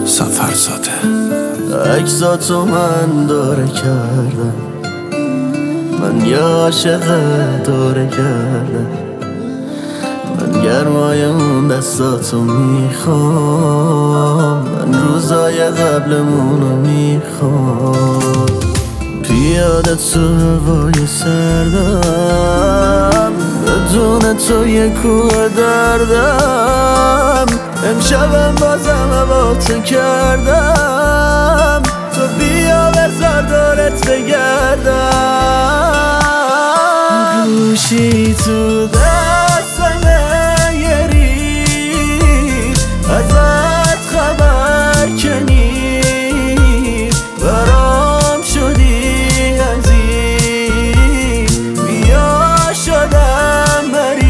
سفر ساده عکساتو من داره کردم، من یه عاشق داره کردم. من گرمای اون دستاتو میخوام، من روزای قبلمونو میخوام. پیاده تو هوای سردم، بدون تو یه کوه دردم. امشبم بازم هواتو کردم، تو بیا بذار دورت بگردم. گوشی تو دستمه یه ریز، ازت خبر که نیست. برام شدی عزیز، بیا شدم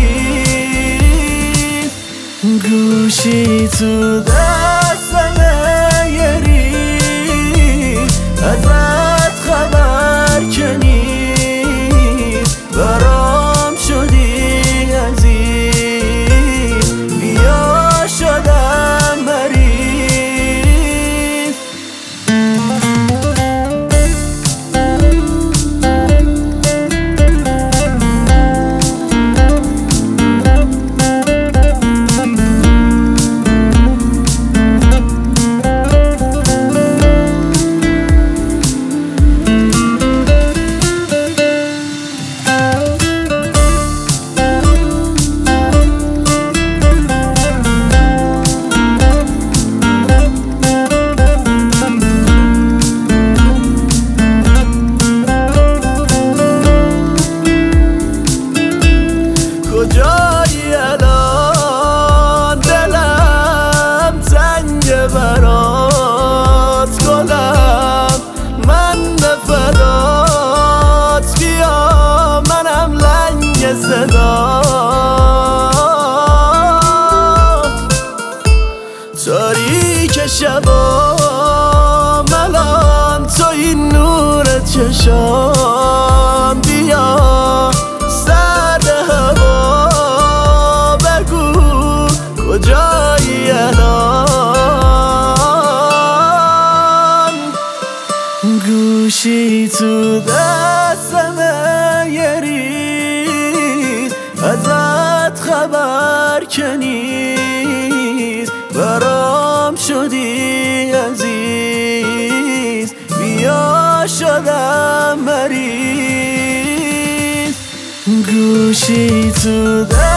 مریض. گوشی تو دستمه یه ریز، ازت خبر که نیست. برام شدی عزیز، بیا شدم مریض. کجایی الان دلم تنگ برات گلم، من به فدات بیا منم لنگ صدات. تاریک شبام الان تو این نور چشام. بیا سرد هوا بگو کجایی الان. گوشی تو دستمه یه ریز، ازت خبر که نیست. برام شدی عزیز، بیا شدم مریض. گوشی تو